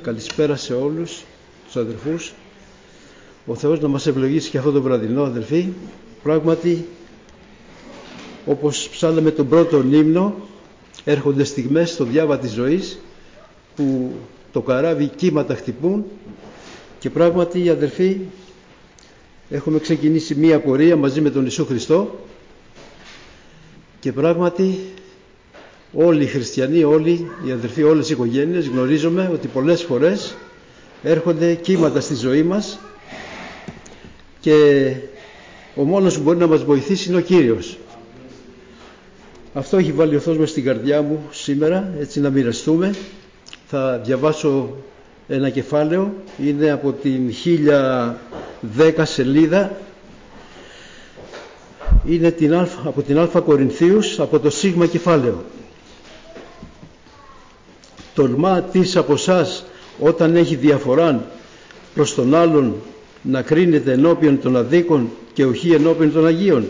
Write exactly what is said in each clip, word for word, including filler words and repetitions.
Καλησπέρα σε όλους τους αδερφούς. Ο Θεός να μας ευλογήσει και αυτό το βραδινό, αδελφοί. Πράγματι, όπως ψάλαμε τον πρώτο ύμνο, έρχονται στιγμές στο διάβα της ζωής που το καράβι κύματα χτυπούν και πράγματι, αδελφοί, έχουμε ξεκινήσει μία πορεία μαζί με τον Ιησού Χριστό και πράγματι όλοι οι χριστιανοί, όλοι οι αδελφοί, όλες οι οικογένειες γνωρίζουμε ότι πολλές φορές έρχονται κύματα στη ζωή μας και ο μόνος που μπορεί να μας βοηθήσει είναι ο Κύριος. Αυτό έχει βάλει ο Θεός μες στην καρδιά μου σήμερα, έτσι να μοιραστούμε. Θα διαβάσω ένα κεφάλαιο, είναι από την χίλια δέκα σελίδα, είναι την α, από την Α Κορινθίους, από το Σίγμα κεφάλαιο. Τολμά τις από εσάς όταν έχει διαφοράν προς τον άλλον να κρίνεται ενώπιον των αδίκων και οχι ενώπιον των Αγίων.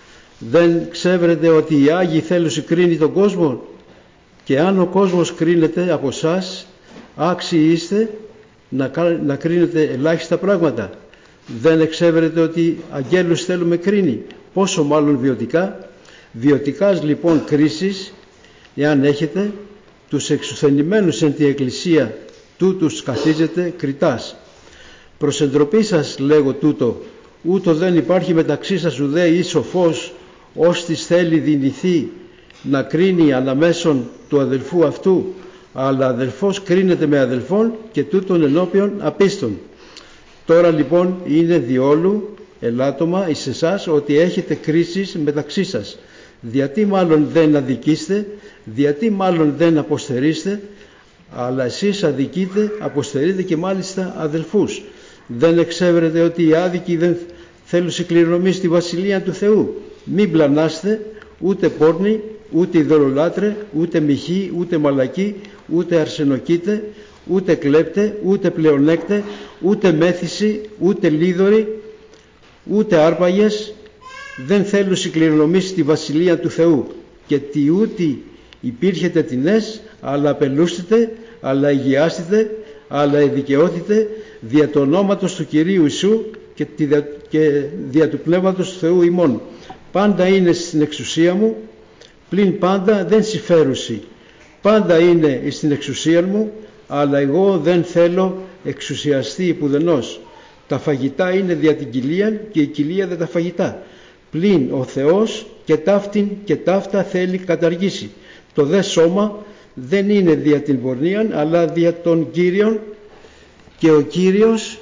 Δεν ξέρετε ότι οι Άγιοι θέλουσι κρίνει τον κόσμο, και αν ο κόσμος κρίνεται από εσάς, άξιοι είστε να, να κρίνετε ελάχιστα πράγματα. Δεν εξέβρετε ότι αγγέλους θέλουμε κρίνει, πόσο μάλλον βιωτικά. Βιωτικάς λοιπόν κρίσεις, εάν έχετε, τους εξουθενημένους εν τη Εκκλησία, τούτους καθίζετε κριτάς. Προς εντροπή σας λέγω τούτο, ούτω δεν υπάρχει μεταξύ σας ουδέ ή σοφός, ώστις θέλει δυνηθεί να κρίνει αναμέσων του αδελφού αυτού, αλλά αδελφός κρίνεται με αδελφόν και τούτον ενώπιον απίστων. Τώρα λοιπόν είναι διόλου ελάττωμα εις εσάς ότι έχετε κρίσεις μεταξύ σας. Διατί μάλλον δεν αδικήστε, διατί μάλλον δεν αποστερείστε, αλλά εσείς αδικείτε, αποστερείτε και μάλιστα αδελφούς. Δεν εξέβρετε ότι οι άδικοι δεν θέλουν κληρονομεί στη Βασιλεία του Θεού. Μην πλανάστε, ούτε πόρνοι, ούτε ειδωλολάτρε, ούτε μοιχοί, ούτε μαλακοί, ούτε αρσενοκίτε, ούτε κλέπτε, ούτε πλεονέκτε, ούτε μέθηση, ούτε λίδωροι, ούτε άρπαγες, δεν θέλουν κληρονομεί στη Βασιλεία του Θεού. Και τι ούτι υπήρχετε τινές, αλλά απελούστητε, αλλά υγιάστητε, αλλά εδικαιώθητε δια του ονόματος του Κυρίου Ιησού και, και δια του Πνεύματος του Θεού ημών. Πάντα είναι στην εξουσία μου, πλην πάντα δεν συμφέρουσι. Πάντα είναι στην εξουσία μου, αλλά εγώ δεν θέλω εξουσιαστεί υπουδενός. Τα φαγητά είναι δια την κοιλία και η κοιλία δεν τα φαγητά. Πλην ο Θεός και ταύτην και ταύτα θέλει καταργήσει. Το δε σώμα δεν είναι δια την πορνείαν, αλλά δια των Κύριων, και ο Κύριος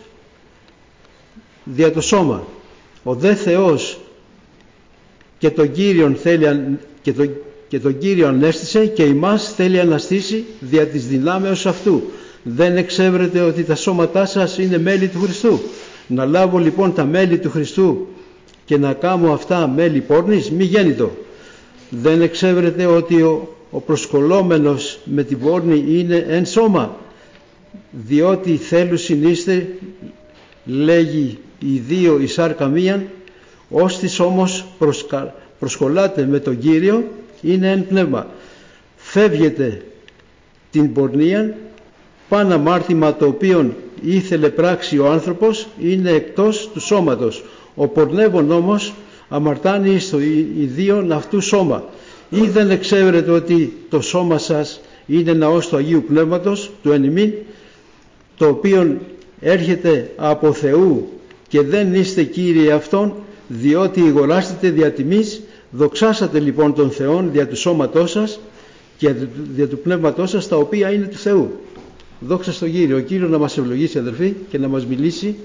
δια το σώμα. Ο δε Θεός και τον Κύριον θέλει και τον, και τον Κύριο ανέστησε και ημάς θέλει αναστήσει δια της δυνάμεως αυτού. Δεν εξέβρετε ότι τα σώματά σας είναι μέλη του Χριστού. Να λάβω λοιπόν τα μέλη του Χριστού και να κάνω αυτά μέλη πόρνης, μη γέννητο. Δεν εξέβρετε ότι ο, ο προσκολόμενος με την πόρνη είναι εν σώμα, διότι θέλουσιν είστε, λέγει οι δύο η σάρκα μίαν, ώστις όμως προσκα, προσκολάτε με τον Κύριο, είναι εν πνεύμα. Φεύγετε την πορνεία, παν αμάρτημα το οποίο ήθελε πράξει ο άνθρωπος, είναι εκτός του σώματος. Ο πορνεύων όμως αμαρτάνει στο ιδίον αυτού σώμα. Ή δεν εξέβρετε ότι το σώμα σας είναι ναός του Αγίου Πνεύματος, του εν ημίν, το οποίο έρχεται από Θεού και δεν είστε κύριοι αυτόν, διότι αγοράστητε δια τιμής. Δοξάσατε λοιπόν τον Θεόν δια του σώματός σας και δια του πνεύματός σας, τα οποία είναι του Θεού. Δόξα στον Κύριο. Ο Κύριος να μας ευλογήσει, αδερφοί, και να μας μιλήσει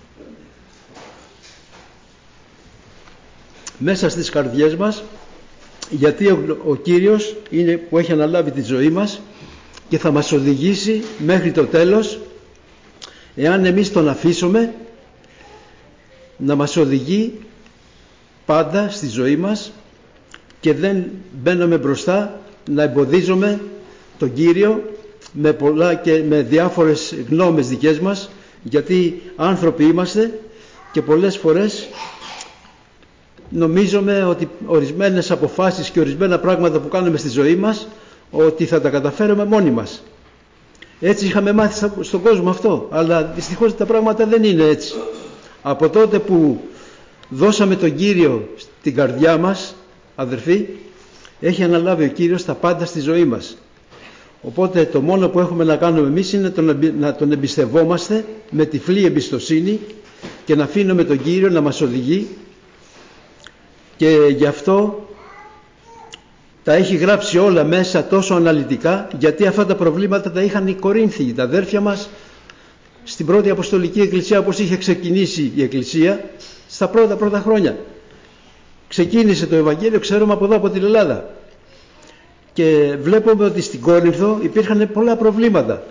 μέσα στις καρδιές μας, γιατί ο, ο Κύριος είναι που έχει αναλάβει τη ζωή μας και θα μας οδηγήσει μέχρι το τέλος, εάν εμείς τον αφήσουμε να μας οδηγεί πάντα στη ζωή μας και δεν μπαίνουμε μπροστά να εμποδίζουμε τον Κύριο με πολλά και με διάφορες γνώμες δικές μας, γιατί άνθρωποι είμαστε και πολλές φορές νομίζουμε ότι ορισμένες αποφάσεις και ορισμένα πράγματα που κάνουμε στη ζωή μας ότι θα τα καταφέρουμε μόνοι μας. Έτσι είχαμε μάθει στον κόσμο αυτό, αλλά δυστυχώς τα πράγματα δεν είναι έτσι. Από τότε που δώσαμε τον Κύριο στην καρδιά μας, αδερφοί, έχει αναλάβει ο Κύριος τα πάντα στη ζωή μας. Οπότε το μόνο που έχουμε να κάνουμε εμείς είναι να τον εμπιστευόμαστε με τυφλή εμπιστοσύνη και να αφήνουμε τον Κύριο να μας οδηγεί, και γι' αυτό τα έχει γράψει όλα μέσα τόσο αναλυτικά, γιατί αυτά τα προβλήματα τα είχαν οι Κορίνθιοι, τα αδέρφια μας, στην πρώτη Αποστολική Εκκλησία, όπως είχε ξεκινήσει η Εκκλησία στα πρώτα πρώτα χρόνια. Ξεκίνησε το Ευαγγέλιο, ξέρουμε, από εδώ, από την Ελλάδα, και βλέπουμε ότι στην Κόρινθο υπήρχαν πολλά προβλήματα,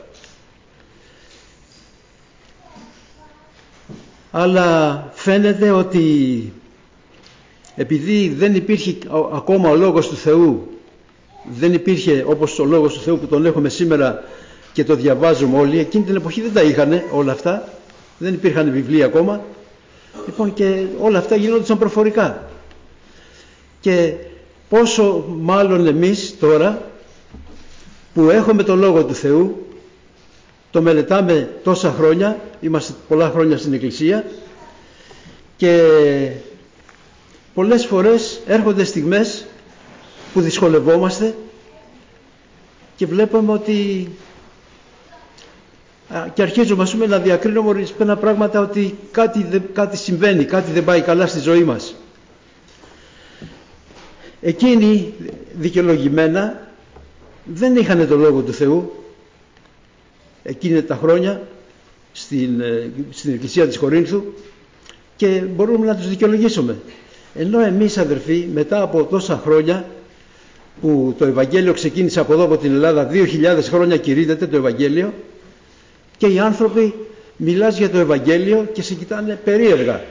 αλλά φαίνεται ότι επειδή δεν υπήρχε ακόμα ο Λόγος του Θεού, δεν υπήρχε όπως ο Λόγος του Θεού που τον έχουμε σήμερα και το διαβάζουμε όλοι, εκείνη την εποχή δεν τα είχαν όλα αυτά, δεν υπήρχαν βιβλία ακόμα, λοιπόν, και όλα αυτά γινόντουσαν προφορικά. Και πόσο μάλλον εμείς τώρα που έχουμε το Λόγο του Θεού, το μελετάμε τόσα χρόνια, είμαστε πολλά χρόνια στην Εκκλησία, και πολλές φορές έρχονται στιγμές που δυσκολευόμαστε και βλέπουμε ότι και αρχίζουμε, ας πούμε, να διακρίνουμε ορισμένα πράγματα, ότι κάτι, κάτι συμβαίνει, κάτι δεν πάει καλά στη ζωή μας. Εκείνοι δικαιολογημένα δεν είχαν το Λόγο του Θεού εκείνη τα χρόνια στην, στην Εκκλησία της Κορίνθου, και μπορούμε να τους δικαιολογήσουμε. Ενώ εμείς, αδερφοί, μετά από τόσα χρόνια που το Ευαγγέλιο ξεκίνησε από εδώ, από την Ελλάδα, δύο χιλιάδες χρόνια κηρύττεται το Ευαγγέλιο, και οι άνθρωποι μιλάς για το Ευαγγέλιο και σε κοιτάνε περίεργα.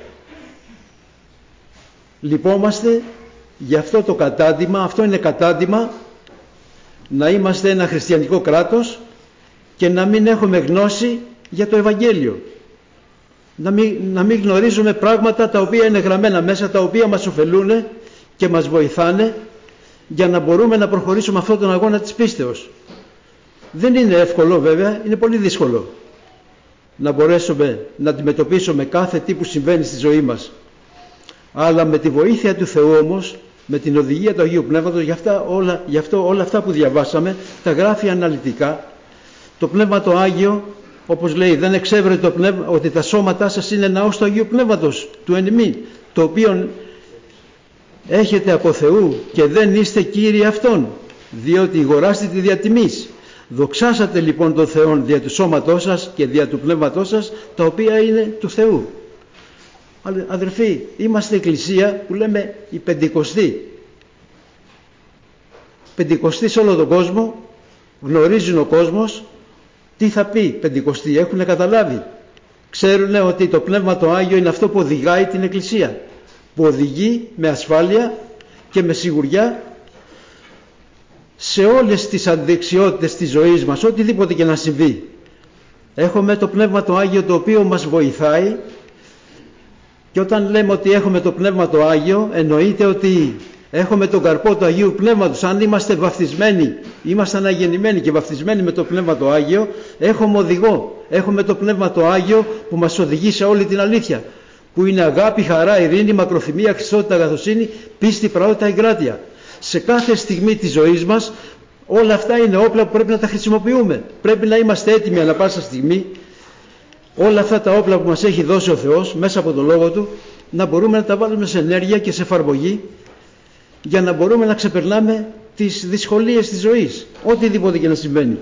Λυπόμαστε για αυτό το κατάντημα. Αυτό είναι κατάντημα, να είμαστε ένα χριστιανικό κράτος και να μην έχουμε γνώση για το Ευαγγέλιο. Να μην, να μην γνωρίζουμε πράγματα τα οποία είναι γραμμένα μέσα, τα οποία μας ωφελούν και μας βοηθάνε για να μπορούμε να προχωρήσουμε αυτόν τον αγώνα της πίστεως. Δεν είναι εύκολο, βέβαια, είναι πολύ δύσκολο να μπορέσουμε να αντιμετωπίσουμε κάθε τι που συμβαίνει στη ζωή μας. Αλλά με τη βοήθεια του Θεού όμως, με την οδηγία του Αγίου Πνεύματος, γι' αυτά όλα, γι' αυτό όλα αυτά που διαβάσαμε τα γράφει αναλυτικά. Το Πνεύμα το Άγιο, όπως λέει, δεν εξέβρε το πνεύμα, ότι τα σώματά σας είναι ναός του Αγίου Πνεύματος, του εν ημίν, το οποίο έχετε από Θεού και δεν είστε κύριοι αυτών, διότι αγοράστητε δια τιμής. Δοξάσατε λοιπόν τον Θεό δια του σώματός σας και δια του πνεύματός σας, τα οποία είναι του Θεού. Αδερφοί, είμαστε εκκλησία που λέμε η Πεντηκοστή. Πεντηκοστή σε όλο τον κόσμο, γνωρίζουν ο κόσμος τι θα πει Πεντηκοστή, έχουν καταλάβει. Ξέρουν ότι το Πνεύμα το Άγιο είναι αυτό που οδηγάει την εκκλησία, που οδηγεί με ασφάλεια και με σιγουριά σε όλες τις αδεξιότητες της ζωής μας, οτιδήποτε και να συμβεί. Έχουμε το Πνεύμα το Άγιο, το οποίο μας βοηθάει, και όταν λέμε ότι έχουμε το Πνεύμα το Άγιο, εννοείται ότι έχουμε τον καρπό του Αγίου Πνεύματος. Αν είμαστε βαφτισμένοι, είμαστε αναγεννημένοι και βαφτισμένοι με το Πνεύμα το Άγιο, έχουμε οδηγό, έχουμε το Πνεύμα το Άγιο που μας οδηγεί σε όλη την αλήθεια, που είναι αγάπη, χαρά, ειρήνη, μακροθυμία, χριστότητα, αγαθοσύνη, πίστη, πραότητα, εγκράτεια. Σε κάθε στιγμή της ζωής μας όλα αυτά είναι όπλα που πρέπει να τα χρησιμοποιούμε. Πρέπει να είμαστε έτοιμοι ανά πάσα στιγμή, όλα αυτά τα όπλα που μας έχει δώσει ο Θεός μέσα από τον Λόγο Του, να μπορούμε να τα βάλουμε σε ενέργεια και σε εφαρμογή, για να μπορούμε να ξεπερνάμε τις δυσκολίες της ζωής, οτιδήποτε και να συμβαίνει.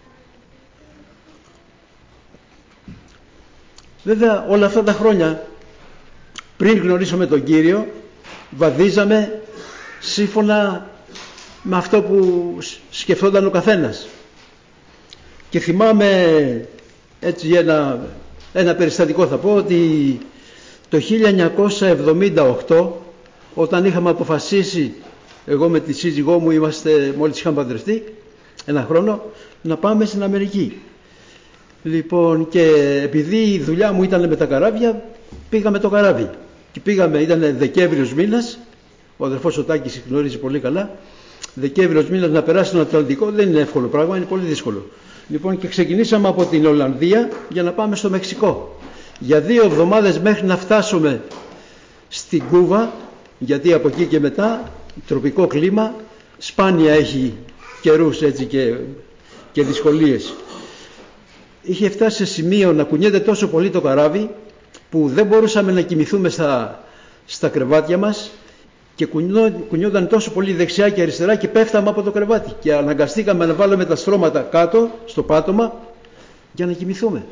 Βέβαια, όλα αυτά τα χρόνια πριν γνωρίσουμε τον Κύριο, βαδίζαμε σύμφωνα με αυτό που σκεφτόταν ο καθένας. Και θυμάμαι έτσι ένα, ένα περιστατικό, θα πω, ότι το χίλια εννιακόσια εβδομήντα οκτώ, όταν είχαμε αποφασίσει, εγώ με τη σύζυγό μου, είμαστε, μόλις είχαμε παντρευτεί ένα χρόνο, να πάμε στην Αμερική. Λοιπόν, και επειδή η δουλειά μου ήταν με τα καράβια, πήγαμε το καράβι. Και πήγαμε, ήταν Δεκέμβριος μήνας, ο αδερφός ο Τάκης γνωρίζει πολύ καλά, Δεκέμβριος μήνας να περάσει τον Ατλαντικό δεν είναι εύκολο πράγμα, είναι πολύ δύσκολο. Λοιπόν, και ξεκινήσαμε από την Ολλανδία για να πάμε στο Μεξικό. Για δύο εβδομάδες μέχρι να φτάσουμε στην Κούβα, γιατί από εκεί και μετά τροπικό κλίμα, σπάνια έχει καιρούς έτσι και, και δυσκολίες. Είχε φτάσει σε σημείο να κουνιέται τόσο πολύ το καράβι που δεν μπορούσαμε να κοιμηθούμε στα, στα κρεβάτια μας και κουνιόταν τόσο πολύ δεξιά και αριστερά και πέφταμε από το κρεβάτι και αναγκαστήκαμε να βάλουμε τα στρώματα κάτω στο πάτωμα για να κοιμηθούμε.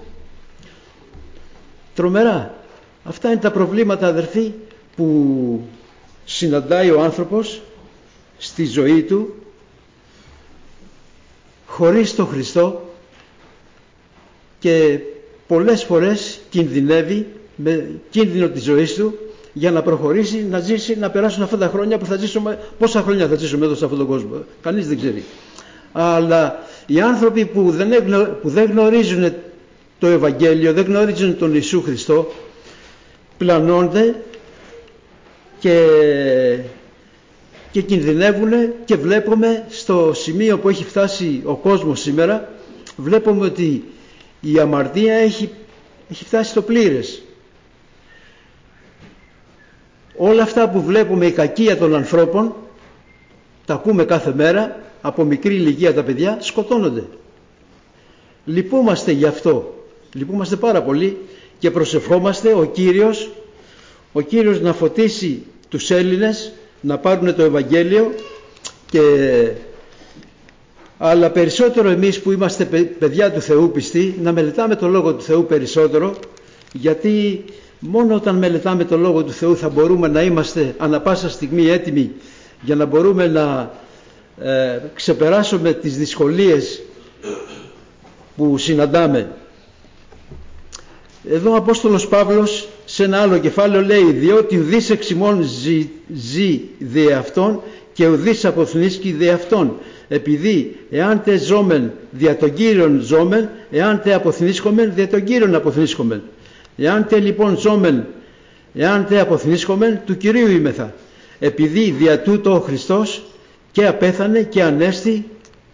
Τρομερά. Αυτά είναι τα προβλήματα, αδερφοί, που συναντάει ο άνθρωπος στη ζωή του χωρίς τον Χριστό και πολλές φορές κινδυνεύει με κίνδυνο της ζωής του για να προχωρήσει, να ζήσει, να περάσουν αυτά τα χρόνια που θα ζήσουμε. Πόσα χρόνια θα ζήσουμε εδώ σε αυτόν τον κόσμο, κανείς δεν ξέρει. Αλλά οι άνθρωποι που δεν, εγνω, που δεν γνωρίζουν το Ευαγγέλιο, δεν γνωρίζουν τον Ιησού Χριστό, πλανώνται και, και κινδυνεύουν και βλέπουμε στο σημείο που έχει φτάσει ο κόσμος σήμερα, βλέπουμε ότι η αμαρτία έχει, έχει φτάσει στο πλήρες. Όλα αυτά που βλέπουμε, η κακία των ανθρώπων, τα ακούμε κάθε μέρα, από μικρή ηλικία τα παιδιά σκοτώνονται. Λυπούμαστε γι' αυτό, λυπούμαστε πάρα πολύ και προσευχόμαστε ο Κύριος, ο Κύριος να φωτίσει τους Έλληνες να πάρουν το Ευαγγέλιο, και αλλά περισσότερο εμείς που είμαστε παιδιά του Θεού πιστοί να μελετάμε το Λόγο του Θεού περισσότερο, γιατί μόνο όταν μελετάμε το Λόγο του Θεού θα μπορούμε να είμαστε ανα πάσα στιγμή έτοιμοι για να μπορούμε να ε, ξεπεράσουμε τις δυσκολίες που συναντάμε. Εδώ ο Απόστολος Παύλος σε ένα άλλο κεφάλαιο λέει: διότι ουδής εξ ημών ζει, ζει δι' αυτόν και ουδής αποθνίσκει δι' αυτόν. Επειδή εάν τε ζώμεν δια τον Κύριον ζώμεν, εάν τε αποθνίσκομεν δια τον Κύριον αποθνίσκομεν. Εάν τε λοιπόν ζώμεν, εάν τε αποθνίσκομεν, του Κυρίου είμεθα. Επειδή δια τούτο ο Χριστός και απέθανε και ανέστη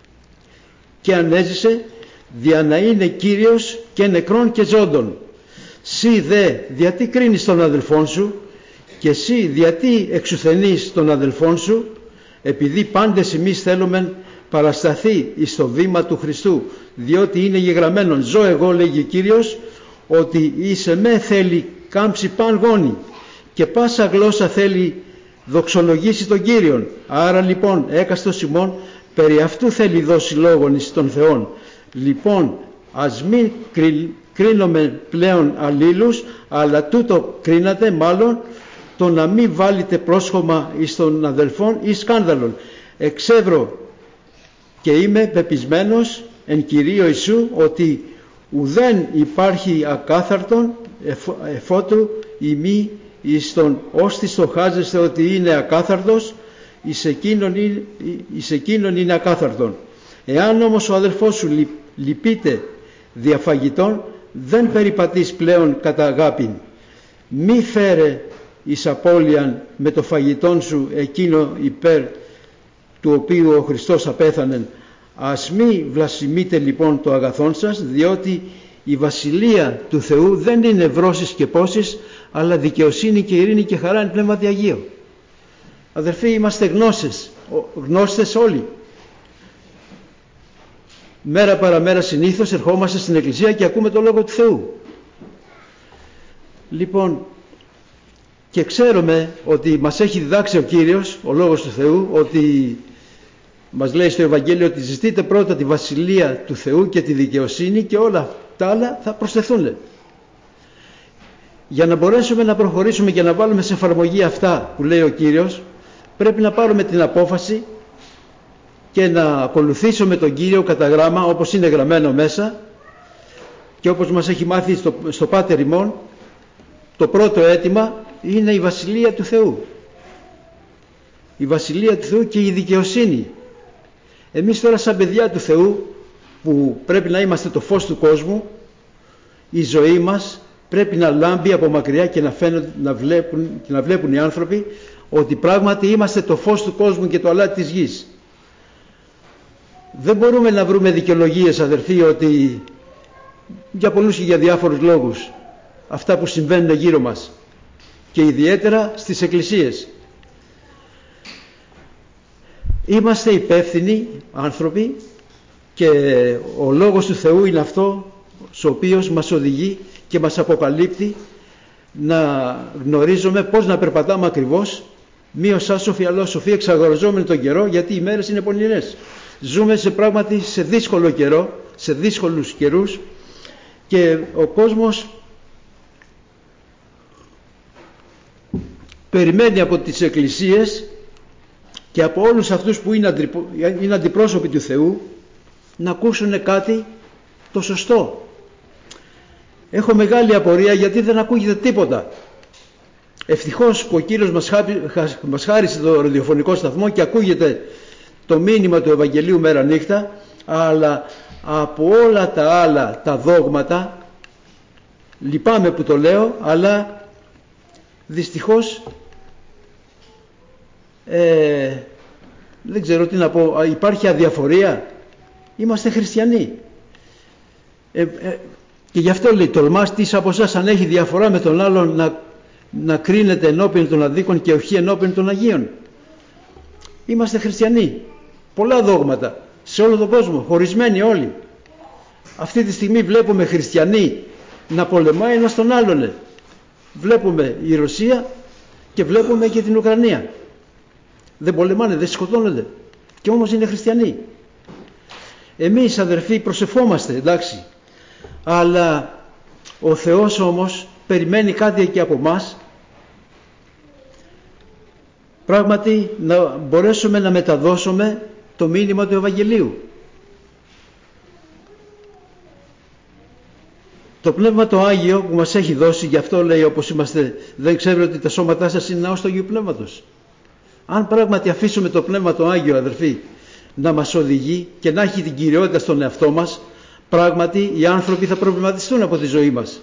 και ανέζησε, δια να είναι Κύριος και νεκρών και ζώντων. Σύ δε γιατί κρίνεις τον αδελφόν σου, και σύ γιατί εξουθενείς τον αδελφόν σου, επειδή πάντες εμείς θέλουμε παρασταθεί εις το βήμα του Χριστού, διότι είναι γεγραμμένον: ζω εγώ, λέγει Κύριος, ότι εις εμέ θέλει κάμψει παν γόνι και πάσα γλώσσα θέλει δοξολογήσει τον Κύριον. Άρα λοιπόν έκαστος ημών περί αυτού θέλει δώσει λόγον εις τον Θεόν. Λοιπόν ας μην κρίνουμε πλέον αλλήλους, αλλά τούτο κρίνατε μάλλον, το να μην βάλετε πρόσχομα εις των αδελφών ή σκάνδαλον. Εξεύρω και είμαι πεπισμένος εν Κυρίω Ιησού ότι ουδέν υπάρχει ακάθαρτον εφότου ημί εις τον ώστι στοχάζεστε ότι είναι ακάθαρτος, εις εκείνον είναι, εις εκείνον είναι ακάθαρτον. Εάν όμως ο αδελφός σου λυπείται διαφαγητών, δεν περιπατείς πλέον κατά αγάπην. Μη φέρε εις απώλειαν με το φαγητόν σου εκείνο υπέρ του οποίου ο Χριστός απέθανεν. Ας μη βλασιμείτε λοιπόν το αγαθόν σας, διότι η βασιλεία του Θεού δεν είναι βρώσεις και πόσεις, αλλά δικαιοσύνη και ειρήνη και χαρά εν πνεύματι Αγίου. Αδερφοί, είμαστε γνώστες, γνώστες όλοι. Μέρα παραμέρα συνήθως ερχόμαστε στην Εκκλησία και ακούμε το Λόγο του Θεού. Λοιπόν, και ξέρουμε ότι μας έχει διδάξει ο Κύριος, ο Λόγος του Θεού, ότι μας λέει στο Ευαγγέλιο ότι ζητείτε πρώτα τη βασιλεία του Θεού και τη δικαιοσύνη και όλα τα άλλα θα προσθεθούν. Για να μπορέσουμε να προχωρήσουμε και να βάλουμε σε εφαρμογή αυτά που λέει ο Κύριος, πρέπει να πάρουμε την απόφαση και να ακολουθήσουμε τον Κύριο κατά γράμμα, όπως είναι γραμμένο μέσα και όπως μας έχει μάθει στο, στο Πάτερ ημών. Το πρώτο αίτημα είναι η βασιλεία του Θεού. Η βασιλεία του Θεού και η δικαιοσύνη. Εμείς τώρα σαν παιδιά του Θεού που πρέπει να είμαστε το φως του κόσμου, η ζωή μας πρέπει να λάμπει από μακριά και να, φαίνονται, να, βλέπουν, και να βλέπουν οι άνθρωποι ότι πράγματι είμαστε το φως του κόσμου και το αλάτι της γης. Δεν μπορούμε να βρούμε δικαιολογίες, αδερφοί, ότι για πολλούς και για διάφορους λόγους αυτά που συμβαίνουν γύρω μας και ιδιαίτερα στις εκκλησίες. Είμαστε υπεύθυνοι άνθρωποι και ο Λόγος του Θεού είναι αυτό ο οποίος μας οδηγεί και μας αποκαλύπτει να γνωρίζουμε πώς να περπατάμε ακριβώς, μη σαν σοφιαλόσοφοι, εξαγοραζόμενοι τον καιρό, γιατί οι μέρες είναι πονηρές. Ζούμε σε πράγματι σε δύσκολο καιρό, σε δύσκολους καιρούς, και ο κόσμος περιμένει από τις εκκλησίες και από όλους αυτούς που είναι, είναι αντιπρόσωποι του Θεού να ακούσουν κάτι το σωστό. Έχω μεγάλη απορία γιατί δεν ακούγεται τίποτα. Ευτυχώς που ο Κύριος μας, χά, μας χάρισε το ραδιοφωνικό σταθμό και ακούγεται το μήνυμα του Ευαγγελίου μέρα νύχτα, αλλά από όλα τα άλλα τα δόγματα, λυπάμαι που το λέω, αλλά δυστυχώς ε, δεν ξέρω τι να πω, υπάρχει αδιαφορία. Είμαστε χριστιανοί ε, ε, και γι' αυτό λέει, τολμάστης από εσάς αν έχει διαφορά με τον άλλον να, να κρίνεται ενώπιον των αδίκων και όχι ενώπιον των Αγίων. Είμαστε χριστιανοί, πολλά δόγματα σε όλο τον κόσμο, χωρισμένοι όλοι. Αυτή τη στιγμή βλέπουμε χριστιανοί να πολεμάει ένας τον άλλον. Βλέπουμε η Ρωσία και βλέπουμε και την Ουκρανία. Δεν πολεμάνε, δεν σκοτώνονται, και όμως είναι χριστιανοί. Εμείς, αδερφοί, προσευχόμαστε, εντάξει, αλλά ο Θεός όμως περιμένει κάτι και από μας, πράγματι να μπορέσουμε να μεταδώσουμε το μήνυμα του Ευαγγελίου. Το Πνεύμα το Άγιο που μας έχει δώσει, γι' αυτό λέει, όπως είμαστε, δεν ξέρω ότι τα σώματά σας είναι ναός του Αγίου Πνεύματος. Αν πράγματι αφήσουμε το Πνεύμα το Άγιο, αδερφοί, να μας οδηγεί και να έχει την κυριότητα στον εαυτό μας, πράγματι οι άνθρωποι θα προβληματιστούν από τη ζωή μας.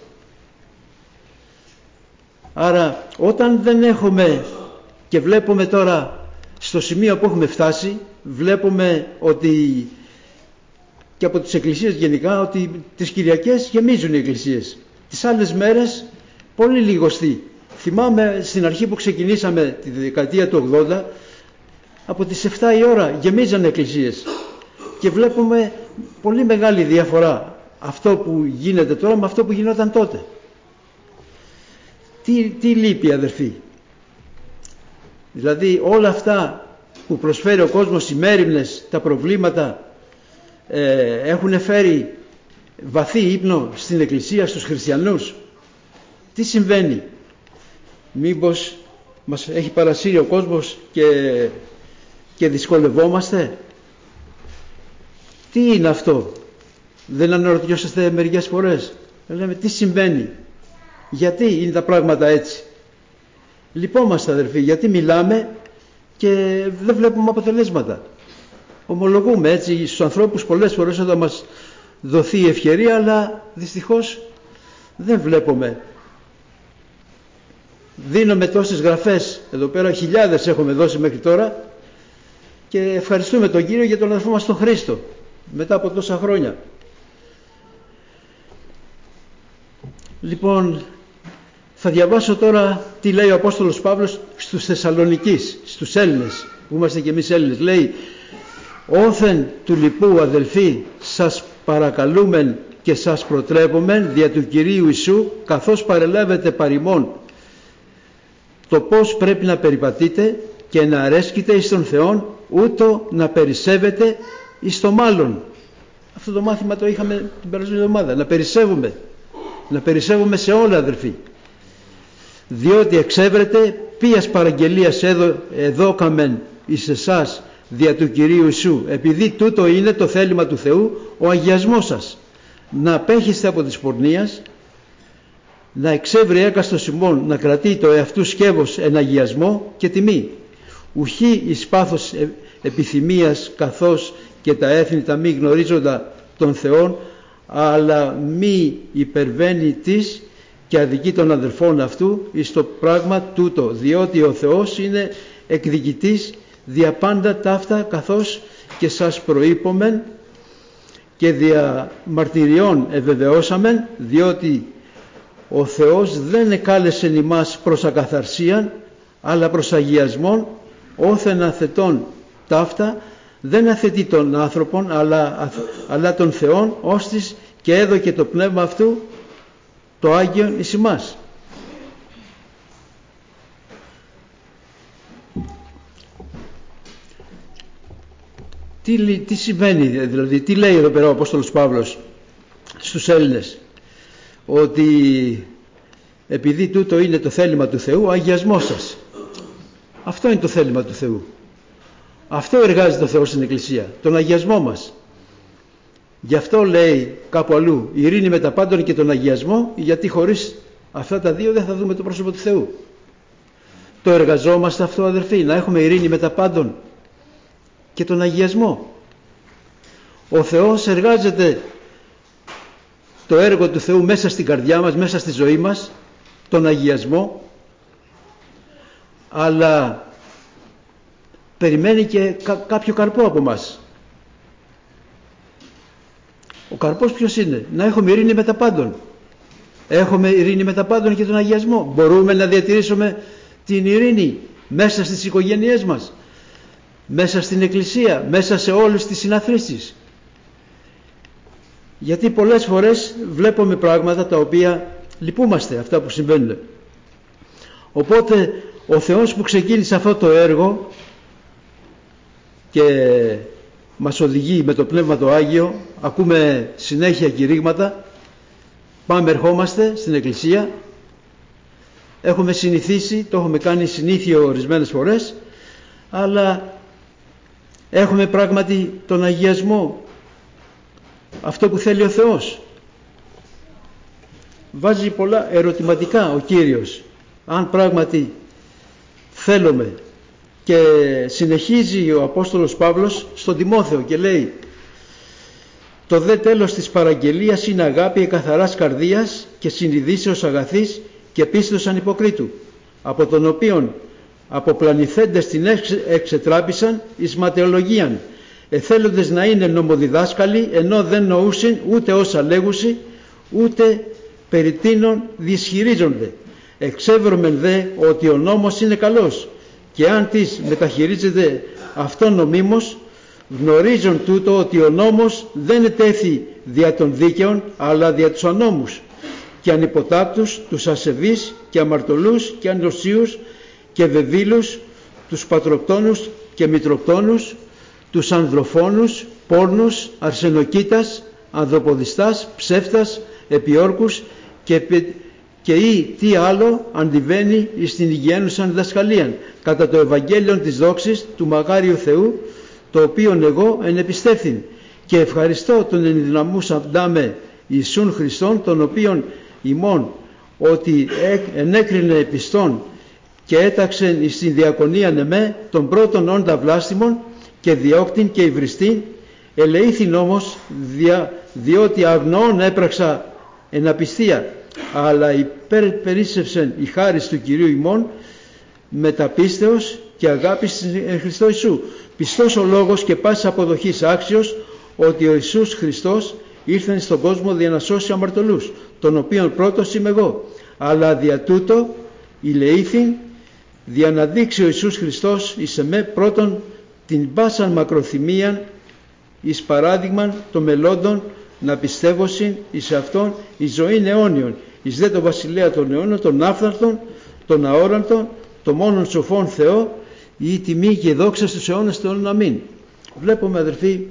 Άρα όταν δεν έχουμε, και βλέπουμε τώρα στο σημείο που έχουμε φτάσει, βλέπουμε ότι και από τις εκκλησίες γενικά, ότι τις Κυριακές γεμίζουν οι εκκλησίες. Τις άλλες μέρες πολύ λιγοστοί. Θυμάμαι στην αρχή που ξεκινήσαμε τη δεκαετία του ογδόντα, από τις εφτά η ώρα γεμίζαν εκκλησίες, και βλέπουμε πολύ μεγάλη διαφορά αυτό που γίνεται τώρα με αυτό που γινόταν τότε. Τι, τι λείπει, αδερφοί? Δηλαδή όλα αυτά που προσφέρει ο κόσμος, οι μέριμνες, τα προβλήματα, ε, έχουν φέρει βαθύ ύπνο στην Εκκλησία, στους χριστιανούς? Τι συμβαίνει? Μήπως μας έχει παρασύρει ο κόσμος και, και δυσκολευόμαστε? Τι είναι αυτό? Δεν αναρωτιόσαστε μερικές φορές? Λέμε, τι συμβαίνει? Γιατί είναι τα πράγματα έτσι? Λυπόμαστε, αδερφοί, γιατί μιλάμε και δεν βλέπουμε αποτελέσματα. Ομολογούμε έτσι στους ανθρώπους πολλές φορές όταν μας δοθεί η ευκαιρία, αλλά δυστυχώς δεν βλέπουμε. Δίνουμε τόσες γραφές εδώ πέρα, χιλιάδες έχουμε δώσει μέχρι τώρα, και ευχαριστούμε τον Κύριο για τον αδερφό μας τον Χρήστο μετά από τόσα χρόνια. Λοιπόν, θα διαβάσω τώρα τι λέει ο Απόστολος Παύλος στους Θεσσαλονικείς, στους Έλληνες, που είμαστε και εμείς Έλληνες. Λέει, όθεν του λοιπού, αδελφοί, σας παρακαλούμεν και σας προτρέπομεν δια του Κυρίου Ιησού, καθώς παρελάβετε παρημών το πώς πρέπει να περιπατείτε και να αρέσκετε εις τον Θεόν, ούτω να περισσεύετε εις το μάλλον. Αυτό το μάθημα το είχαμε την περασμένη εβδομάδα. Να περισσεύουμε. Να περισσεύουμε σε όλα, αδερφοί. Διότι εξέβρετε ποιας παραγγελίας έδω, εδώκαμεν εις εσάς δια του Κυρίου Ιησού, επειδή τούτο είναι το θέλημα του Θεού, ο αγιασμός σας, να απέχεστε από τις πορνείας, να εξέβρει έκαστος ημών να κρατεί το εαυτού σκεύος εν αγιασμό και τιμή, ουχή εις πάθος επιθυμίας, καθώς και τα έθνη τα μη γνωρίζοντα των Θεών, αλλά μη υπερβαίνει της και αδικεί των αδελφών αυτού εις το πράγμα τούτο, διότι ο Θεός είναι εκδικητής δια πάντα ταύτα, καθώς και σας προείπομεν και δια μαρτυριών ευεβεβαιώσαμεν, διότι ο Θεός δεν εκάλεσεν ημάς προς ακαθαρσίαν, αλλά προς αγιασμόν, όθεν αθετών ταύτα, δεν αθετεί τον άνθρωπον, αλλά, αλλά τον Θεόν, ώστις και έδωκε το πνεύμα αυτού, το Άγιον εις ημάς. Τι, τι συμβαίνει, δηλαδή, τι λέει εδώ πέρα ο Απόστολος Παύλος στους Έλληνες? Ότι επειδή τούτο είναι το θέλημα του Θεού, ο αγιασμός σας. Αυτό είναι το θέλημα του Θεού. Αυτό εργάζεται ο Θεός στην Εκκλησία, τον αγιασμό μας. Γι' αυτό λέει κάπου αλλού, η ειρήνη με τα πάντων και τον αγιασμό, γιατί χωρίς αυτά τα δύο δεν θα δούμε το πρόσωπο του Θεού. Το εργαζόμαστε αυτό, αδερφοί, να έχουμε ειρήνη με τα πάντων και τον αγιασμό. Ο Θεός εργάζεται το έργο του Θεού μέσα στην καρδιά μας, μέσα στη ζωή μας, τον αγιασμό, αλλά περιμένει και κα- κάποιο καρπό από μας. Ο καρπός ποιος είναι? Να έχουμε ειρήνη με τα πάντων. Έχουμε ειρήνη με τα πάντων και τον αγιασμό. Μπορούμε να διατηρήσουμε την ειρήνη μέσα στις οικογένειές μας, μέσα στην Εκκλησία, μέσα σε όλες τις συναθρήσεις. Γιατί πολλές φορές βλέπουμε πράγματα τα οποία λυπούμαστε, αυτά που συμβαίνουν. Οπότε ο Θεός που ξεκίνησε αυτό το έργο και μας οδηγεί με το Πνεύμα το Άγιο, ακούμε συνέχεια κηρύγματα, πάμε ερχόμαστε στην Εκκλησία, έχουμε συνηθίσει, το έχουμε κάνει συνήθιο ορισμένες φορές, αλλά έχουμε πράγματι τον αγιασμό, αυτό που θέλει ο Θεός? Βάζει πολλά ερωτηματικά ο Κύριος, αν πράγματι θέλουμε. Και συνεχίζει ο Απόστολος Παύλος στον Τιμόθεο και λέει: το δε τέλος της παραγγελίας είναι αγάπη εκαθαράς καρδίας και συνειδήσεως αγαθής και πίστος ανυποκρίτου, από τον οποίον αποπλανηθέντες την εξετράπησαν εις ματαιολογίαν, εθέλοντες να είναι νομοδιδάσκαλοι, ενώ δεν νοούσιν ούτε όσα λέγουσι, ούτε περί τίνων δυσχυρίζονται. Εξεύρωμεν δε ότι ο νόμος είναι καλός, και αν τις μεταχειρίζεται αυτόν νομίμως, γνωρίζουν τούτο ότι ο νόμος δεν ετέθη δια των δίκαιων, αλλά δια τους ανώμους και ανυποτάκτους, τους ασεβείς και αμαρτωλούς και ανοσίους και βεβήλους, τους πατροκτόνους και μητροκτόνους, τους ανδροφόνους, πόρνους, αρσενοκοίτας, ανδροποδιστάς, ψεύτας, επιόρκους και, και ή τι άλλο αντιβαίνει εις την υγιαίνουσαν διδασκαλίαν, κατά το Ευαγγέλιο της δόξης του μακάριου Θεού, το οποίον εγώ ενεπιστεύθην, και ευχαριστώ τον ενδυναμούσαντάμε Ιησούν Χριστόν, τον οποίον ημών ότι ενέκρινε πιστόν και έταξεν εις την διακονίαν εμέ των πρώτων όντα βλάστημων και διώκτην και υβριστήν, ελεήθην όμως δια, διότι αγνοών έπραξα εν απιστία, αλλά υπερπερίσσευσεν η χάρις του Κυρίου ημών μεταπίστεως και αγάπης εν Χριστώ Ιησού. Πιστός ο λόγος και πάσης αποδοχής άξιος ότι ο Ιησούς Χριστός ήρθεν στον κόσμο για να σώσει αμαρτωλούς, τον οποίον πρώτος είμαι εγώ, αλλά δια τούτο ηλεήθην δια να δείξει ο Ιησούς Χριστός εις εμέ πρώτον την πάσαν μακροθυμίαν εις παράδειγμαν των μελλόντων να πιστεύωσιν εις αυτόν η ζωήν αιώνιον, εις δε το βασιλέα των αιώνων, των άφθαρτων, των αόραντων, των μόνον σοφών Θεό, η τιμή και δόξα στους αιώνες των αμήν. Βλέπουμε, αδερφοί,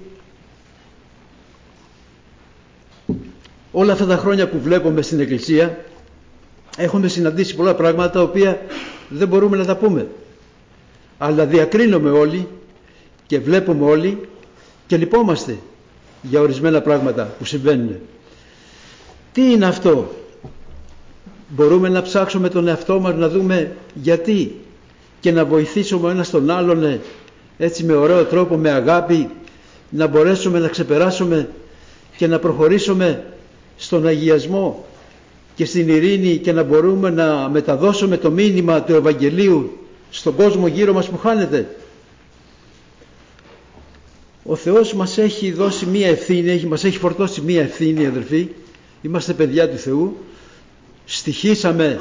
όλα αυτά τα χρόνια που βλέπουμε στην Εκκλησία έχουμε συναντήσει πολλά πράγματα τα οποία δεν μπορούμε να τα πούμε, αλλά διακρίνουμε όλοι και βλέπουμε όλοι και λυπόμαστε για ορισμένα πράγματα που συμβαίνουν. Τι είναι αυτό? Μπορούμε να ψάξουμε τον εαυτό μας να δούμε γιατί και να βοηθήσουμε ένας τον άλλον έτσι με ωραίο τρόπο, με αγάπη, να μπορέσουμε να ξεπεράσουμε και να προχωρήσουμε στον αγιασμό και στην ειρήνη και να μπορούμε να μεταδώσουμε το μήνυμα του Ευαγγελίου στον κόσμο γύρω μας που χάνεται. Ο Θεός μας έχει δώσει μία ευθύνη, μας έχει φορτώσει μία ευθύνη, αδελφοί. Είμαστε παιδιά του Θεού. Στοιχήσαμε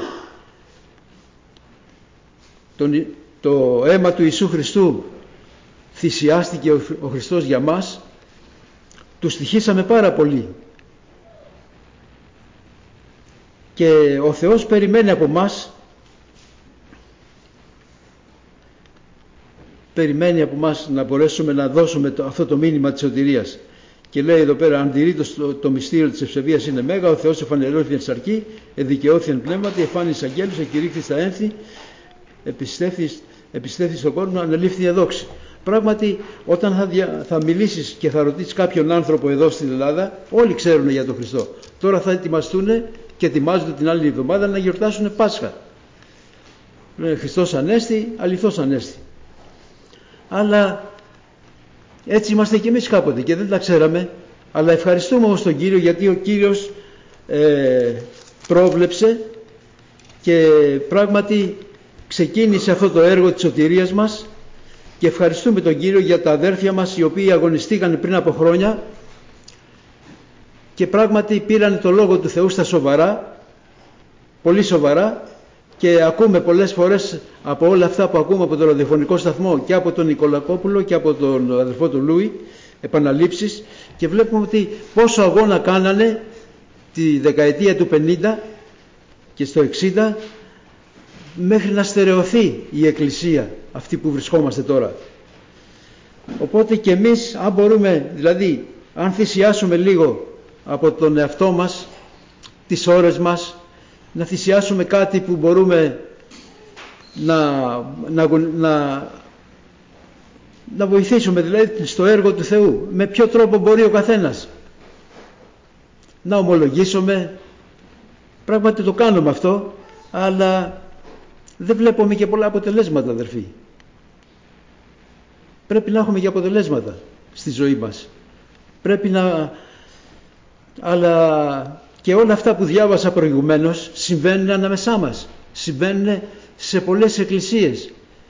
τον, το αίμα του Ιησού Χριστού, θυσιάστηκε ο, ο Χριστός για μας. Του στοιχήσαμε πάρα πολύ. Και ο Θεός περιμένει από μας, περιμένει από μας να μπορέσουμε να δώσουμε το, αυτό το μήνυμα της σωτηρίας. Και λέει εδώ πέρα, αν τηρείτο το, το μυστήριο της ευσεβίας είναι μέγα, ο Θεός εφανερώθη εν σαρκή, εδικαιώθη εν πνεύματι, εφάνης αγγέλους, εκηρύχθη στα ένθη, επιστέφθη στον κόσμο, αναλήφθη εδόξη. Πράγματι, όταν θα, δια, θα μιλήσεις και θα ρωτήσεις κάποιον άνθρωπο εδώ στην Ελλάδα, όλοι ξέρουν για τον Χριστό. Τώρα θα ετοιμαστούν και ετοιμάζονται την άλλη εβδομάδα να γιορτάσουν Πάσχα. Λένε Χριστός Ανέστη, αληθώς Ανέστη. Αλλά έτσι είμαστε και εμείς κάποτε και δεν τα ξέραμε. Αλλά ευχαριστούμε όμως τον Κύριο, γιατί ο Κύριος ε, πρόβλεψε και πράγματι ξεκίνησε αυτό το έργο της σωτηρίας μας. Και ευχαριστούμε τον Κύριο για τα αδέρφια μας οι οποίοι αγωνιστήκαν πριν από χρόνια και πράγματι πήραν το Λόγο του Θεού στα σοβαρά, πολύ σοβαρά, και ακούμε πολλές φορές από όλα αυτά που ακούμε από το ραδιοφωνικό σταθμό και από τον Νικολακόπουλο και από τον αδελφό του Λούι, επαναλήψεις, και βλέπουμε ότι πόσο αγώνα κάνανε τη δεκαετία του πενήντα και στο εξήντα μέχρι να στερεωθεί η Εκκλησία αυτή που βρισκόμαστε τώρα. Οπότε και εμείς, αν μπορούμε, δηλαδή αν θυσιάσουμε λίγο από τον εαυτό μας, τις ώρες μας, να θυσιάσουμε κάτι που μπορούμε να, να, να, να βοηθήσουμε δηλαδή στο έργο του Θεού. Με ποιο τρόπο μπορεί ο καθένας? Να ομολογήσουμε, πράγματι το κάνουμε αυτό, αλλά δεν βλέπουμε και πολλά αποτελέσματα, αδερφοί. Πρέπει να έχουμε και αποτελέσματα στη ζωή μας. Πρέπει να... Αλλά και όλα αυτά που διάβασα προηγουμένως συμβαίνουν ανάμεσά μας. Συμβαίνουν σε πολλές εκκλησίες.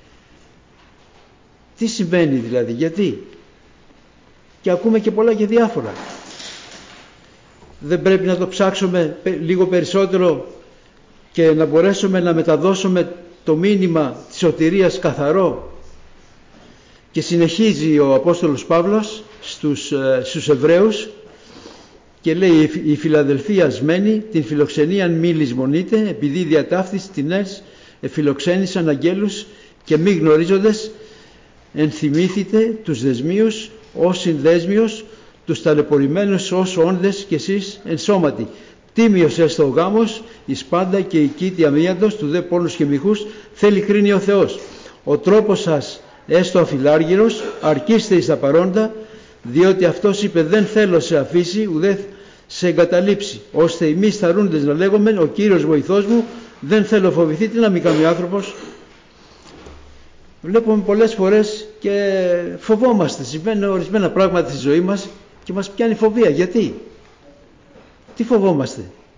Τι συμβαίνει δηλαδή, γιατί? Και ακούμε και πολλά και διάφορα. Δεν πρέπει να το ψάξουμε λίγο περισσότερο και να μπορέσουμε να μεταδώσουμε το μήνυμα της σωτηρίας καθαρό? Και συνεχίζει ο Απόστολος Παύλος στους, στους Εβραίους και λέει, η Φιλαδελφία ασμένη την φιλοξενίαν μη λησμονείτε, επειδή διατάφτης τινές εφιλοξένησαν αγγέλους και μη γνωρίζοντες ενθυμήθητε τους δεσμίους ως συνδέσμιος, τους ταλαιπωρημένους ως όντες και εσείς εν σώματι. Τίμιος έστω ο γάμος, εις πάντα και η κήτη αμίαντος, του δε πόνους και μοιχούς, θέλει κρίνει ο Θεός. Ο τρόπος σας έστω αφιλάργυρος, αρκείστε εις τα παρόντα, διότι αυτός είπε δεν θέλω σε αφήσει, ουδέ σε εγκαταλείψει, ώστε εμείς θαρούντες να λέγουμε ο Κύριος βοηθός μου, δεν θέλω φοβηθείτε να μην κάνει άνθρωπος. Βλέπουμε πολλές φορές και φοβόμαστε, συμβαίνουν ορισμένα πράγματα στη ζωή μας και μας πιάνει φοβία. Γιατί? Τι φοβόμαστε?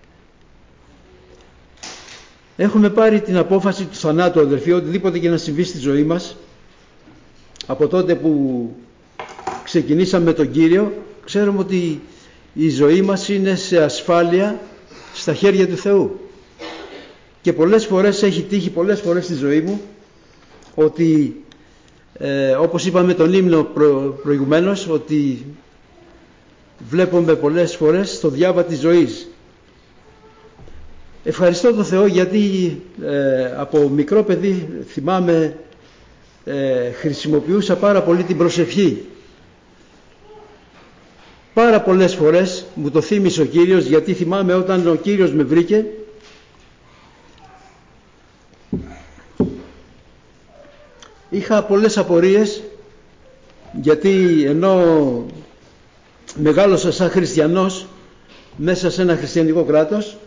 Έχουμε πάρει την απόφαση του θανάτου, αδελφοί, οτιδήποτε και να συμβεί στη ζωή μας. Από τότε που ξεκινήσαμε με τον Κύριο, ξέρουμε ότι η ζωή μας είναι σε ασφάλεια στα χέρια του Θεού. Και πολλές φορές έχει τύχει, πολλές φορές στη ζωή μου, ότι ε, όπως είπαμε τον ύμνο προ, προηγουμένως, ότι βλέπουμε πολλές φορές το διάβα της ζωής. Ευχαριστώ τον Θεό γιατί ε, από μικρό παιδί θυμάμαι ε, χρησιμοποιούσα πάρα πολύ την προσευχή. Πάρα πολλές φορές μου το θύμισε ο Κύριος, γιατί θυμάμαι όταν ο Κύριος με βρήκε, είχα πολλές απορίες, γιατί ενώ μεγάλωσα σαν χριστιανός μέσα σε ένα χριστιανικό κράτος,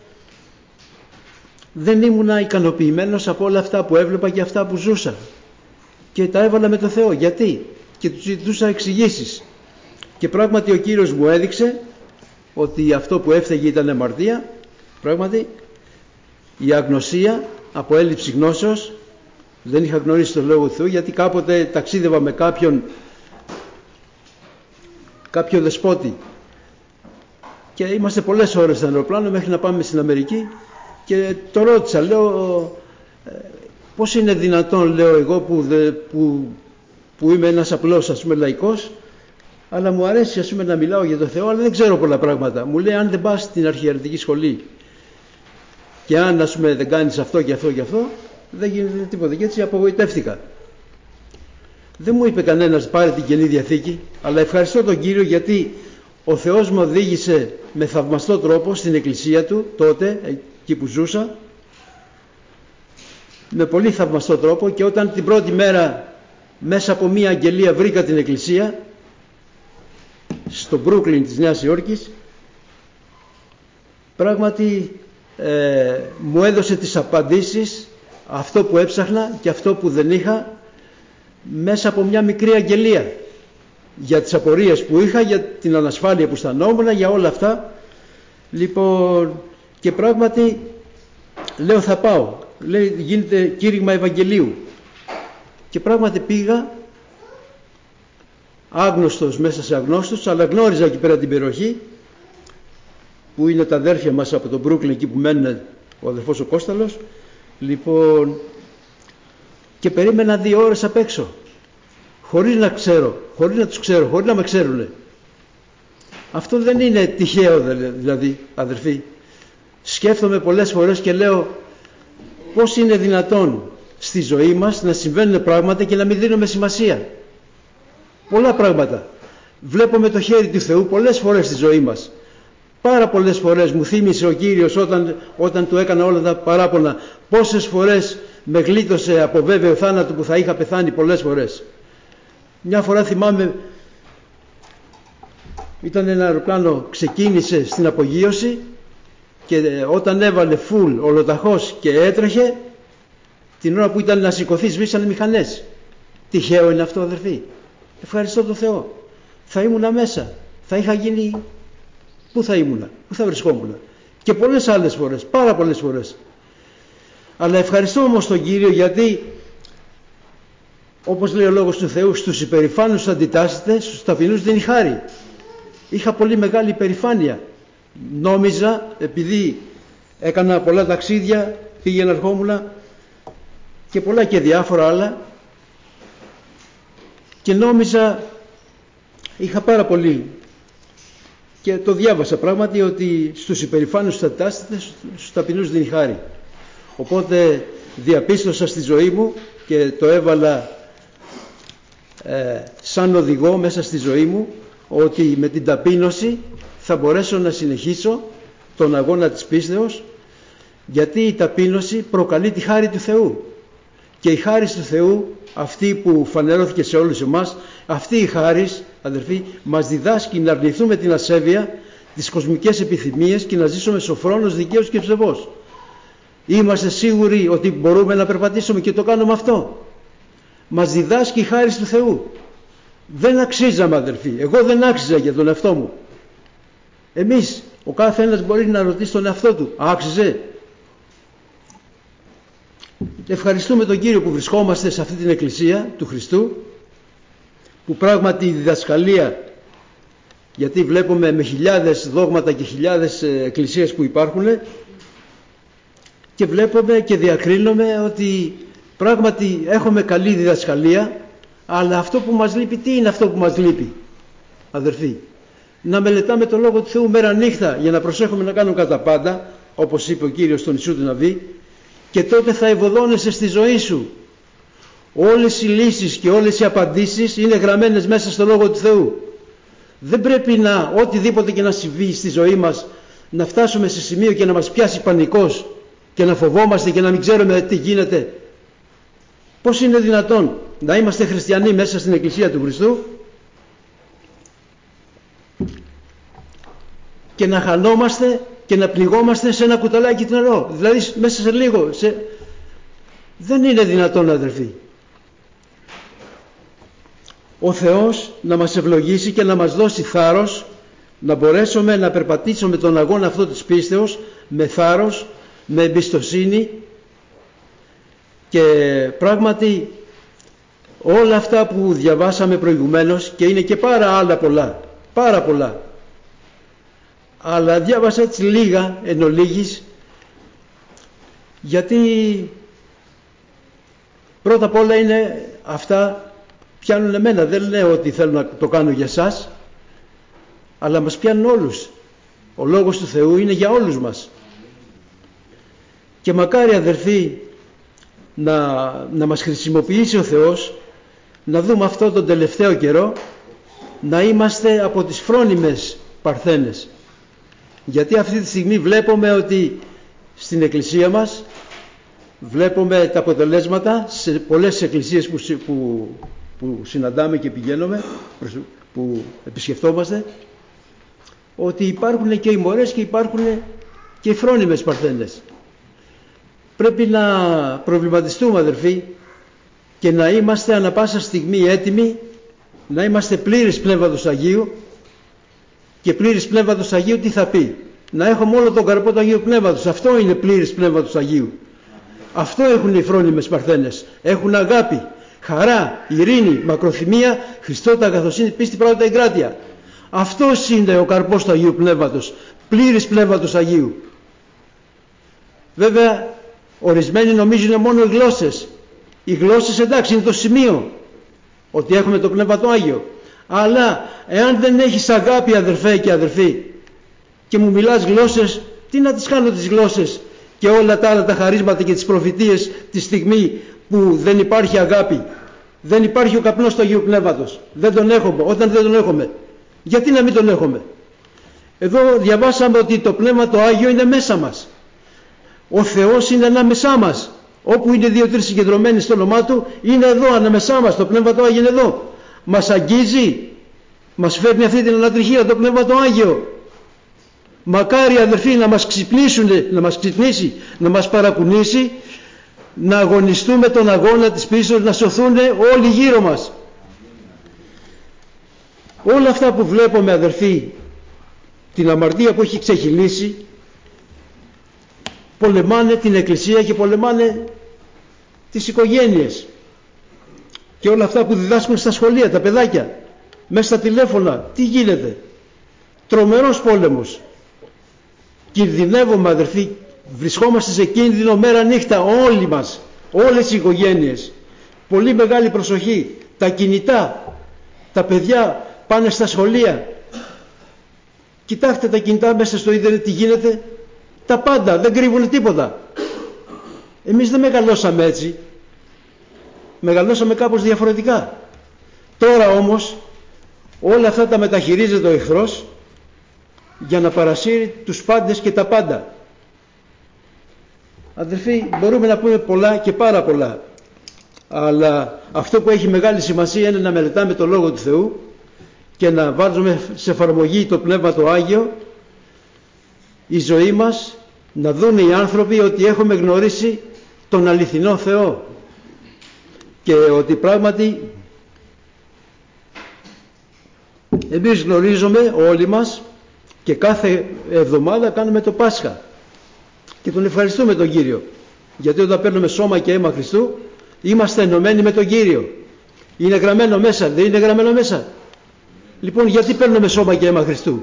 δεν ήμουνα ικανοποιημένος από όλα αυτά που έβλεπα και αυτά που ζούσα. Και τα έβαλα με το Θεό. Γιατί? Και του ζητούσα εξηγήσεις. Και πράγματι ο Κύριος μου έδειξε ότι αυτό που έφταιγε ήταν αμαρτία, πράγματι η αγνωσία από έλλειψη γνώσεως. Δεν είχα γνωρίσει τον Λόγο του Θεού, γιατί κάποτε ταξίδευα με κάποιον κάποιο δεσπότη. Και είμαστε πολλές ώρες στο αεροπλάνο μέχρι να πάμε στην Αμερική και το ρώτησα, λέω, πώς είναι δυνατόν, λέω εγώ που, δε, που, που είμαι ένας απλός, ας πούμε, λαϊκός, αλλά μου αρέσει, ας πούμε, να μιλάω για το Θεό, αλλά δεν ξέρω πολλά πράγματα. Μου λέει, αν δεν πας στην αρχιερετική σχολή και αν, ας πούμε, δεν κάνεις αυτό και αυτό και αυτό, δεν γίνεται τίποτα. Και έτσι απογοητεύτηκα. Δεν μου είπε κανένας πάρε την Καινή Διαθήκη, αλλά ευχαριστώ τον Κύριο γιατί ο Θεός μου οδήγησε με θαυμαστό τρόπο στην εκκλησία του τότε, εκεί που ζούσα, με πολύ θαυμαστό τρόπο, και όταν την πρώτη μέρα μέσα από μία αγγελία βρήκα την εκκλησία στο Brooklyn της Νέας Υόρκης, πράγματι ε, μου έδωσε τις απαντήσεις, αυτό που έψαχνα και αυτό που δεν είχα, μέσα από μια μικρή αγγελία, για τις απορίες που είχα, για την ανασφάλεια που αισθανόμουν, για όλα αυτά. Λοιπόν, και πράγματι λέω θα πάω, λέει γίνεται κήρυγμα Ευαγγελίου, και πράγματι πήγα άγνωστος μέσα σε αγνώστους, αλλά γνώριζα εκεί πέρα την περιοχή που είναι τα αδέρφια μας από τον Brooklyn, εκεί που μένουν, ο αδερφός ο Κώσταλος. Λοιπόν, και περίμενα δύο ώρες απ' έξω, χωρίς να ξέρω, χωρίς να τους ξέρω, χωρίς να με ξέρουν. Αυτό δεν είναι τυχαίο, δηλαδή, αδερφοί. Σκέφτομαι πολλές φορές και λέω, πώς είναι δυνατόν στη ζωή μας να συμβαίνουν πράγματα και να μην δίνουμε σημασία. Πολλά πράγματα. Βλέπουμε το χέρι του Θεού πολλές φορές στη ζωή μας. Πάρα πολλές φορές μου θύμισε ο Κύριος όταν, όταν του έκανα όλα τα παράπονα, πόσες φορές με γλίτωσε από βέβαιο θάνατο που θα είχα πεθάνει πολλές φορές. Μια φορά θυμάμαι, ήταν ένα αεροπλάνο, ξεκίνησε στην απογείωση και όταν έβαλε φουλ ολοταχώς και έτρεχε, την ώρα που ήταν να σηκωθεί σβήσανε μηχανές. Τυχαίο είναι αυτό, αδερφοί? Ευχαριστώ τον Θεό. Θα ήμουνα μέσα, θα είχα γίνει, πού θα ήμουνα, πού θα βρισκόμουν, και πολλές άλλες φορές, πάρα πολλές φορές. Αλλά ευχαριστώ όμως τον Κύριο γιατί, όπως λέει ο Λόγος του Θεού, στους υπερηφάνους αντιτάσσεται, στους ταπεινούς δίνει χάρη. Είχα πολύ μεγάλη υπερηφάνεια. Νόμιζα, επειδή έκανα πολλά ταξίδια, πήγαινα, ερχόμουν και πολλά και διάφορα άλλα, και νόμιζα, είχα πάρα πολύ, και το διάβασα πράγματι, ότι στους υπερηφάνους αντιτάσσεται, στους ταπεινούς δίνει χάρη. Οπότε διαπίστωσα στη ζωή μου και το έβαλα ε, σαν οδηγό μέσα στη ζωή μου, ότι με την ταπείνωση θα μπορέσω να συνεχίσω τον αγώνα της πίστεως, γιατί η ταπείνωση προκαλεί τη χάρη του Θεού, και η χάρη του Θεού, αυτή που φανερώθηκε σε όλους εμάς, αυτή η χάρις, αδερφοί, μας διδάσκει να αρνηθούμε την ασέβεια, τις κοσμικές επιθυμίες και να ζήσουμε σοφρόνος, δικαίως και ψευός. Είμαστε σίγουροι ότι μπορούμε να περπατήσουμε και το κάνουμε αυτό? Μας διδάσκει η χάρις του Θεού. Δεν αξίζαμε, αδερφοί. Εγώ δεν άξιζα για τον εαυτό μου. Εμείς, ο κάθε ένας μπορεί να ρωτήσει τον εαυτό του, άξιζε? Ευχαριστούμε τον Κύριο που βρισκόμαστε σε αυτή την εκκλησία του Χριστού, που πράγματι η διδασκαλία, γιατί βλέπουμε με χιλιάδες δόγματα και χιλιάδες εκκλησίες που υπάρχουν, και βλέπουμε και διακρίνουμε ότι πράγματι έχουμε καλή διδασκαλία, αλλά αυτό που μας λείπει, τι είναι αυτό που μας λείπει, αδερφοί? Να μελετάμε το Λόγο του Θεού μέρα νύχτα, για να προσέχουμε να κάνουμε κατά πάντα, όπως είπε ο Κύριος στον Ιησού του Ναβί, και τότε θα ευωδώνεσαι στη ζωή σου. Όλες οι λύσεις και όλες οι απαντήσεις είναι γραμμένες μέσα στο Λόγο του Θεού. Δεν πρέπει να, οτιδήποτε και να συμβεί στη ζωή μας, να φτάσουμε σε σημείο και να μας πιάσει πανικός και να φοβόμαστε και να μην ξέρουμε τι γίνεται. Πώς είναι δυνατόν να είμαστε χριστιανοί μέσα στην Εκκλησία του Χριστού και να χανόμαστε και να πληγόμαστε σε ένα κουταλάκι νερό, δηλαδή μέσα σε λίγο, σε... δεν είναι δυνατόν, αδερφοί. Ο Θεός να μας ευλογήσει και να μας δώσει θάρρος, να μπορέσουμε να περπατήσουμε τον αγώνα αυτό της πίστεως με θάρρος, με εμπιστοσύνη, και πράγματι όλα αυτά που διαβάσαμε προηγουμένως, και είναι και πάρα άλλα πολλά, πάρα πολλά. Αλλά διάβασα έτσι λίγα εν ολίγης, γιατί πρώτα απ' όλα είναι αυτά πιάνουν εμένα. Δεν λέω ότι θέλω να το κάνω για σας, αλλά μας πιάνουν όλους. Ο Λόγος του Θεού είναι για όλους μας. Και μακάρι, αδερφοί, να, να μας χρησιμοποιήσει ο Θεός, να δούμε αυτό τον τελευταίο καιρό, να είμαστε από τις φρόνιμες παρθένες. Γιατί αυτή τη στιγμή βλέπουμε ότι στην εκκλησία μας, βλέπουμε τα αποτελέσματα σε πολλές εκκλησίες που, που, που συναντάμε και πηγαίνουμε, που επισκεφτόμαστε, ότι υπάρχουν και οι μωρές και υπάρχουν και οι φρόνιμες παρθένες. Πρέπει να προβληματιστούμε, αδερφοί, και να είμαστε ανα πάσα στιγμή έτοιμοι, να είμαστε πλήρης Πνεύματος Αγίου. Και πλήρης Πνεύματος Αγίου τι θα πει? Να έχουμε όλο τον καρπό του Αγίου Πνεύματος. Αυτό είναι πλήρης Πνεύματος Αγίου. Αυτό έχουν οι φρόνιμες παρθένες. Έχουν αγάπη, χαρά, ειρήνη, μακροθυμία, Χριστότητα, αγαθοσύνη, πίστη, πράγματα, εγκράτεια. Αυτός είναι ο καρπός του Αγίου Πνεύματος. Πλήρης Πνεύματος Αγίου. Βέβαια, ορισμένοι νομίζουν μόνο οι γλώσσες. Οι γλώσσες, εντάξει, είναι το σημείο ότι έχουμε το Πνεύμα το Άγιο. Αλλά εάν δεν έχεις αγάπη, αδερφέ και αδερφοί, και μου μιλάς γλώσσες, τι να τις κάνω τις γλώσσες και όλα τα άλλα τα χαρίσματα και τις προφητείες τη στιγμή που δεν υπάρχει αγάπη, δεν υπάρχει ο καπνός του Αγίου Πνεύματος, δεν τον έχουμε. Όταν δεν τον έχουμε, γιατί να μην τον έχουμε? Εδώ διαβάσαμε ότι το Πνεύμα το Άγιο είναι μέσα μας. Ο Θεός είναι ανάμεσά μας. Όπου είναι δύο-τρεις συγκεντρωμένοι στο όνομά Του, είναι εδώ ανάμεσά μας. Το Πνεύμα το Άγιο είναι εδώ. Μας αγγίζει, μας φέρνει αυτή την ανατριχία, το Πνεύμα το Άγιο. Μακάρι, αδερφοί, να μας ξυπνήσουν, να μας ξυπνήσει, να μας παρακουνήσει, να αγωνιστούμε τον αγώνα της πίστης, να σωθούν όλοι γύρω μας. Όλα αυτά που βλέπουμε, αδερφοί, την αμαρτία που έχει ξεχυλήσει, πολεμάνε την Εκκλησία και πολεμάνε τις οικογένειες. Και όλα αυτά που διδάσκουν στα σχολεία, τα παιδάκια, μέσα στα τηλέφωνα, τι γίνεται? Τρομερός πόλεμος. Κινδυνεύουμε, αδερφοί, βρισκόμαστε σε κίνδυνο μέρα νύχτα, όλοι μας, όλες οι οικογένειες. Πολύ μεγάλη προσοχή. Τα κινητά, τα παιδιά πάνε στα σχολεία. Κοιτάξτε τα κινητά μέσα στο ίντερνετ τι γίνεται. Τα πάντα, δεν κρύβουν τίποτα. Εμείς δεν μεγαλώσαμε έτσι. Μεγαλώσαμε κάπως διαφορετικά. Τώρα όμως όλα αυτά τα μεταχειρίζεται ο εχθρός για να παρασύρει τους πάντες και τα πάντα. Αδελφοί, μπορούμε να πούμε πολλά και πάρα πολλά, αλλά αυτό που έχει μεγάλη σημασία είναι να μελετάμε το Λόγο του Θεού και να βάζουμε σε εφαρμογή το Πνεύμα το Άγιο, η ζωή μας, να δουν οι άνθρωποι ότι έχουμε γνωρίσει τον αληθινό Θεό και ότι πράγματι εμείς γνωρίζουμε όλοι μας και κάθε εβδομάδα κάνουμε το Πάσχα και τον ευχαριστούμε τον Κύριο, γιατί όταν παίρνουμε σώμα και αίμα Χριστού είμαστε ενωμένοι με τον Κύριο. Είναι γραμμένο μέσα, δεν είναι γραμμένο μέσα? Λοιπόν, γιατί παίρνουμε σώμα και αίμα Χριστού?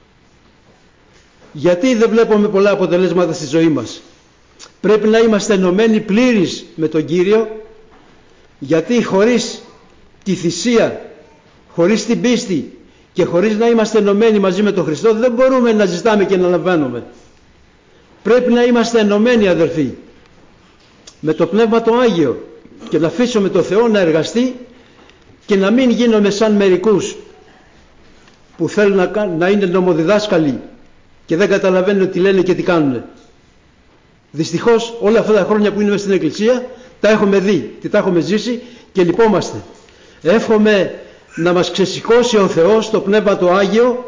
Γιατί δεν βλέπουμε πολλά αποτελέσματα στη ζωή μας? Πρέπει να είμαστε ενωμένοι πλήρεις με τον Κύριο, γιατί χωρίς τη θυσία, χωρίς την πίστη και χωρίς να είμαστε ενωμένοι μαζί με τον Χριστό δεν μπορούμε να ζητάμε και να λαμβάνουμε. Πρέπει να είμαστε ενωμένοι, αδερφοί, με το Πνεύμα το Άγιο και να αφήσουμε τον Θεό να εργαστεί και να μην γίνουμε σαν μερικούς που θέλουν να, να είναι νομοδιδάσκαλοι και δεν καταλαβαίνουν τι λένε και τι κάνουν. Δυστυχώς όλα αυτά τα χρόνια που είναι στην Εκκλησία τα έχουμε δει και τα έχουμε ζήσει και λυπόμαστε. Εύχομαι να μας ξεσηκώσει ο Θεός το Πνεύμα το Άγιο,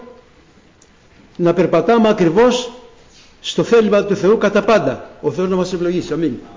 να περπατάμε ακριβώς στο θέλημα του Θεού κατά πάντα. Ο Θεός να μας ευλογήσει. Αμήν.